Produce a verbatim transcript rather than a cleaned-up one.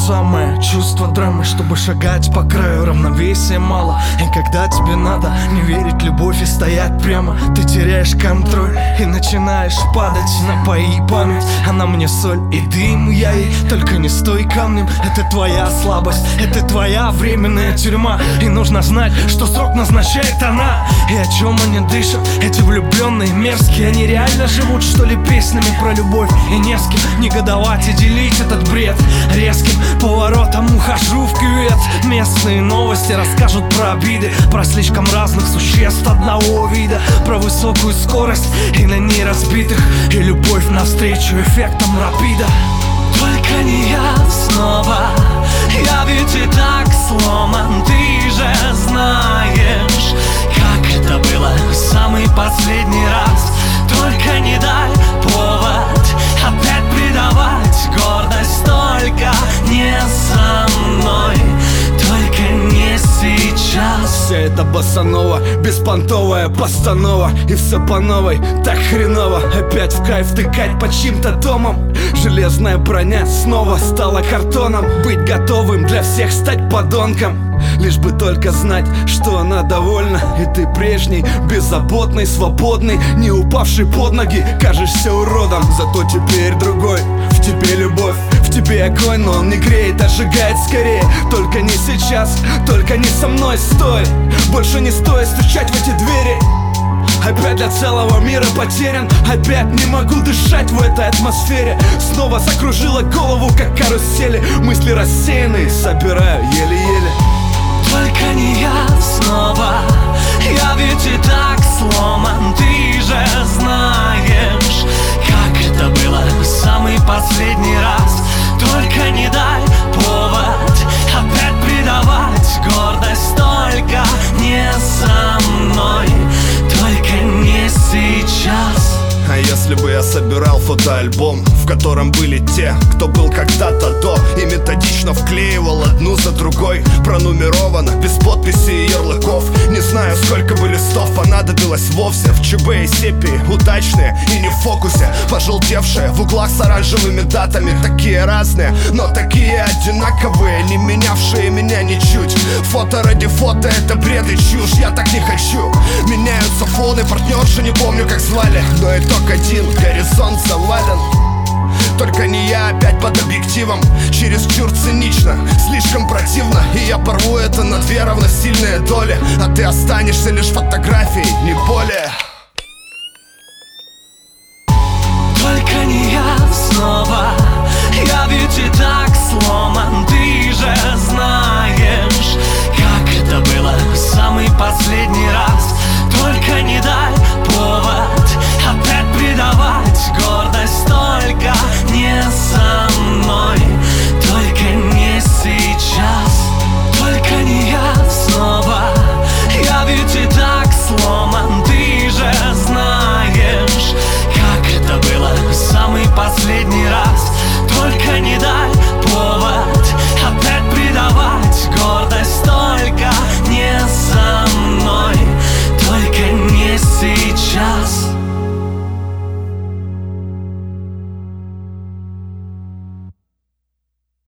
самое чувство драмы, чтобы шагать по краю, равновесия мало. И когда тебе надо не верить в любовь и стоять прямо, ты теряешь контроль и начинаешь падать. Напои память, она мне соль и дым, я ей только не стой камнем. Это твоя слабость, это твоя временная тюрьма. И нужно знать, что срок назначает она. И о чем они дышат, эти влюбленные мерзкие. Они реально живут, что ли, песнями про любовь? И не с кем негодовать и делить этот бред. Резким поворотом ухожу в кювет. Местные новости расскажут про обиды, про слишком разных существ одного вида, про высокую скорость и на ней разбитых, и любовь навстречу эффектам рапида. Только не я снова, я ведь и так сломан. Ты же знаешь, как это было в самый последний раз. Только не дай повод опять предавать гордость. Только не со мной, только не сейчас. Вся эта босанова, беспонтовая постанова, и все по новой, так хреново. Опять в кайф тыкать по чьим-то домам. Железная броня снова стала картоном. Быть готовым для всех стать подонком. Лишь бы только знать, что она довольна. И ты прежний, беззаботный, свободный, не упавший под ноги. Кажешься уродом, зато теперь другой. В тебе любовь, в тебе огонь, но он не греет, а сжигает скорее. Только не сейчас, только не со мной, стой. Больше не стоит стучать в эти двери. Опять для целого мира потерян. Опять не могу дышать в этой атмосфере. Снова закружила голову, как карусели. Мысли рассеянные, собираю еле-еле. Только не я снова, я ведь и так сломан. Ты же знаешь, как это было в самый последний раз. Только не дай повод опять предавать гордость. Только не со мной, только не сейчас. А если бы я собирал фотоальбом, в котором были те, кто был когда-то до, и методично вклеивал одну за другой, пронумеровано, без подписи и ярлыков. Не знаю, сколько бы листов понадобилось вовсе. В ЧБ и сепии, удачные и не в фокусе, пожелтевшие в углах с оранжевыми датами. Такие разные, но такие одинаковые, не менявшие меня ничуть. Фото ради фото — это бред и чушь, я так не хочу. Меняются фоны, партнерши не помню как звали, но итог один, горизонт завален. Только не я опять под объективом. Чересчур цинично, слишком противно. И я порву это на две равносильные доли. А ты останешься лишь фотографией, не более.